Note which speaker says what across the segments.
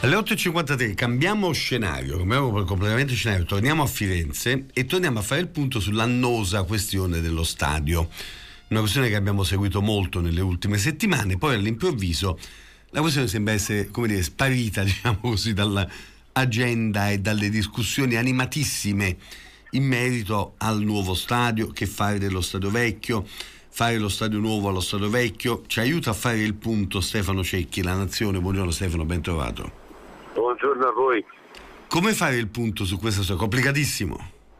Speaker 1: Alle 8.53 cambiamo completamente scenario, torniamo a Firenze e torniamo a fare il punto sull'annosa questione dello stadio, una questione che abbiamo seguito molto nelle ultime settimane. Poi all'improvviso la questione sembra essere, sparita, diciamo così, dall'agenda e dalle discussioni animatissime in merito al nuovo stadio, che fare dello stadio vecchio, fare lo stadio nuovo allo stadio vecchio. Ci aiuta a fare il punto Stefano Cecchi, La Nazione. Buongiorno Stefano, ben trovato.
Speaker 2: Buongiorno a voi.
Speaker 1: Come fare il punto su questa storia? Complicatissimo.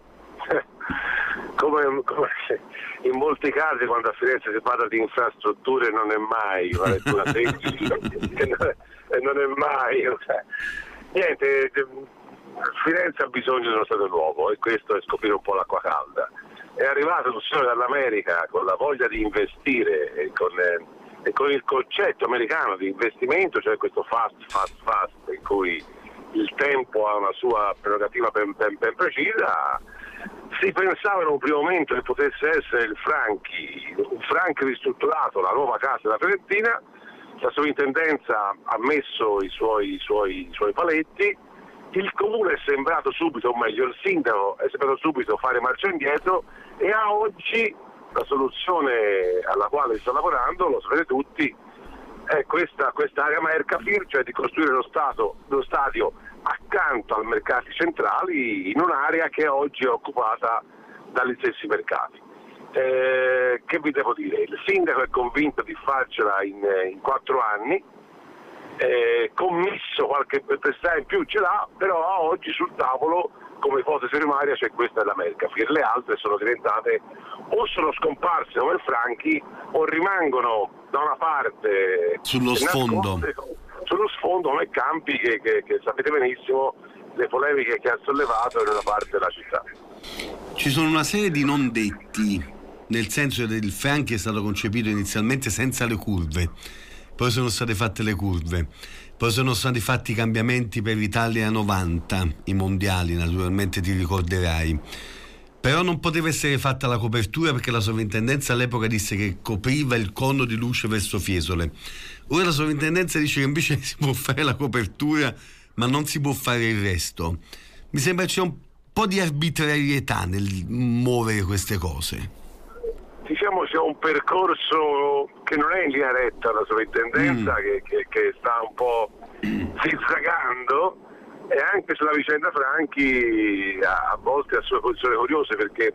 Speaker 2: Come in molti casi, quando a Firenze si parla di infrastrutture, non è mai una lettura semplice e non è mai. Niente, Firenze ha bisogno di uno stadio nuovo e questo è scoprire un po' l'acqua calda. È arrivato il signore dall'America con la voglia di investire e con il concetto americano di investimento, cioè questo fast, in cui il tempo ha una sua prerogativa ben precisa. Si pensava in un primo momento che potesse essere un Franchi ristrutturato, la nuova casa della Fiorentina. La sovrintendenza ha messo i suoi paletti, il comune è sembrato subito, o meglio il sindaco è sembrato subito fare marcia indietro, e a oggi la soluzione alla quale sto lavorando, lo sapete tutti, è questa area Mercafir, cioè di costruire lo stadio accanto ai mercati centrali, in un'area che oggi è occupata dagli stessi mercati. Che vi devo dire? Il sindaco è convinto di farcela in 4 anni, commisso qualche prestare in più ce l'ha, però a oggi sul tavolo come ipotesi primaria c'è questa della Mercafir. Le altre sono diventate, o sono scomparse come il Franchi, o rimangono da una parte
Speaker 1: sullo sfondo
Speaker 2: come Campi, che sapete benissimo le polemiche che ha sollevato in una parte della città.
Speaker 1: Ci sono una serie di non detti, nel senso che il Franchi è stato concepito inizialmente senza le curve, poi sono state fatte le curve, poi sono stati fatti i cambiamenti per l'Italia 90, i mondiali, naturalmente ti ricorderai, però non poteva essere fatta la copertura perché la sovrintendenza all'epoca disse che copriva il cono di luce verso Fiesole. Ora la sovrintendenza dice che invece si può fare la copertura ma non si può fare il resto. Mi sembra c'è un po' di arbitrarietà nel muovere queste cose.
Speaker 2: Diciamo c'è un percorso che non è in linea retta la sovrintendenza, che sta un po' zizzagando, e anche sulla vicenda Franchi a volte ha sue posizioni curiose,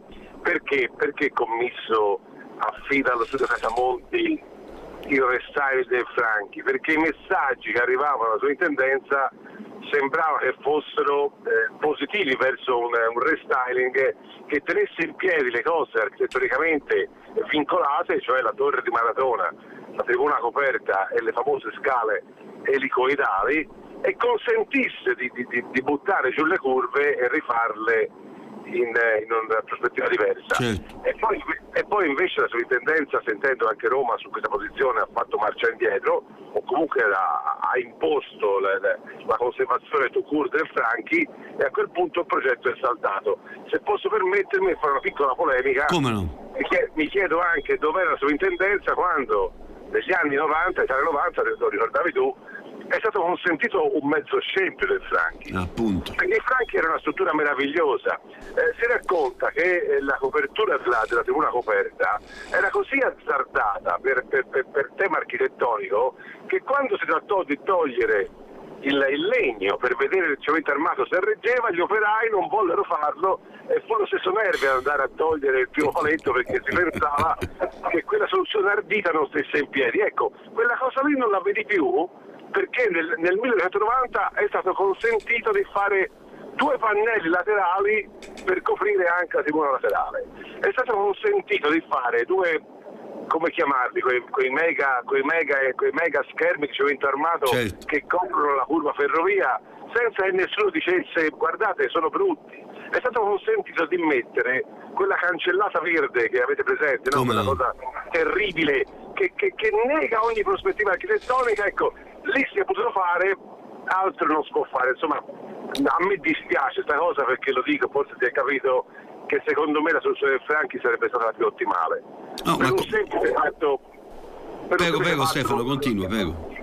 Speaker 2: perché commisso affida allo studio Casamonti il restyling del Franchi, perché i messaggi che arrivavano alla sovrintendenza sembrava che fossero positivi verso un restyling che tenesse in piedi le cose architettonicamente vincolate, cioè la torre di Maratona, la tribuna coperta e le famose scale elicoidali, e consentisse di buttare giù le curve e rifarle in una prospettiva diversa.
Speaker 1: Certo.
Speaker 2: E poi invece la sovrintendenza, sentendo anche Roma su questa posizione, ha fatto marcia indietro, o comunque ha imposto la conservazione tout court del Franchi, e a quel punto il progetto è saltato. Se posso permettermi di fare una piccola polemica.
Speaker 1: Come no?
Speaker 2: Mi chiedo anche dov'era la sovrintendenza quando negli anni 90, Italia 90, lo ricordavi tu, è stato consentito un mezzo scempio del Franchi.
Speaker 1: Appunto.
Speaker 2: Perché il Franchi era una struttura meravigliosa. Si racconta che la copertura della tribuna coperta era così azzardata per tema architettonico che quando si trattò di togliere il legno per vedere il cemento armato se reggeva, gli operai non vollero farlo e fu lo stesso Nervi ad andare a togliere il primo paletto perché si pensava che quella soluzione ardita non stesse in piedi. Ecco, quella cosa lì non la vedi più, perché nel 1990 è stato consentito di fare 2 pannelli laterali per coprire anche la tribuna laterale. È stato consentito di fare 2, come chiamarli, quei mega schermi di cemento armato, certo, che coprono la curva ferrovia, senza che nessuno dicesse guardate sono brutti. È stato consentito di mettere quella cancellata verde che avete presente, no? Quella cosa terribile che nega ogni prospettiva architettonica. Ecco, lì si è potuto fare, altro non si può fare. Insomma, a me dispiace sta cosa, perché lo dico, forse ti hai capito che secondo me la soluzione del Franchi sarebbe stata la più ottimale.
Speaker 1: No,
Speaker 2: per un semplice fatto.
Speaker 1: Prego Stefano, continua, prego.
Speaker 2: Per un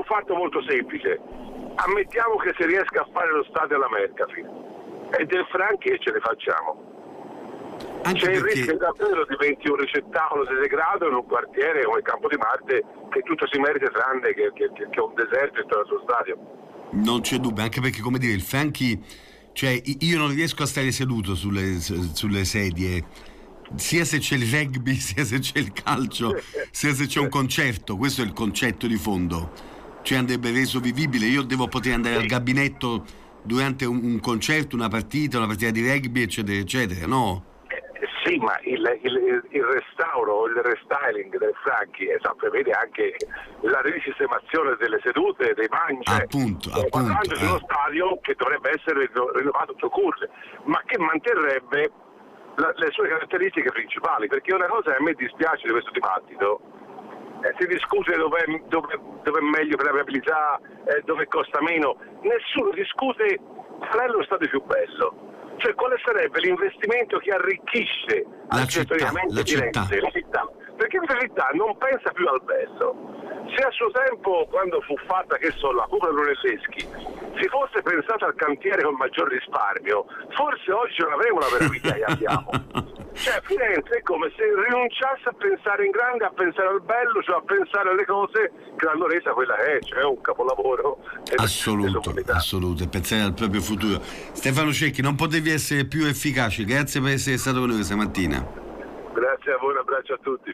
Speaker 2: fatto molto semplice. Ammettiamo che si riesca a fare lo stadio alla Mercafin e del Franchi ce ne facciamo.
Speaker 1: Anche
Speaker 2: C'è il
Speaker 1: perché...
Speaker 2: rischio che davvero diventi un ricettacolo di degrado in un quartiere come il Campo di Marte che tutto si merita tranne che un deserto intorno al suo stadio.
Speaker 1: Non c'è dubbio, anche perché, come dire, il Franchi, cioè io non riesco a stare seduto sulle sedie, sia se c'è il rugby, sia se c'è il calcio, sia se c'è un concerto. Questo è il concetto di fondo, cioè andrebbe reso vivibile. Io devo poter andare al gabinetto durante un concerto, una partita di rugby, eccetera eccetera, no?
Speaker 2: Sì, ma il restauro, il restyling del Franchi prevede anche la risistemazione delle sedute, dei banchi,
Speaker 1: Appunto.
Speaker 2: di uno stadio che dovrebbe essere rinnovato su curve, ma che manterrebbe le sue caratteristiche principali, perché una cosa che a me dispiace di questo dibattito, si discute dove è meglio per la viabilità, dove costa meno, nessuno discute qual è lo stadio più bello. Cioè quale sarebbe l'investimento che arricchisce
Speaker 1: la città.
Speaker 2: Perché in verità non pensa più al bello. Se a suo tempo, quando fu fatta, la Cupola Brunelleschi, si fosse pensato al cantiere con maggior risparmio, forse oggi non avremo la meraviglia che abbiamo. Cioè Firenze è come se rinunciasse a pensare in grande, a pensare al bello, cioè a pensare alle cose che l'hanno resa quella che è, cioè un capolavoro.
Speaker 1: Assoluto, e pensare al proprio futuro. Stefano Cecchi, non potevi essere più efficaci, grazie per essere stato con noi questa mattina.
Speaker 2: Grazie a voi, un abbraccio a tutti.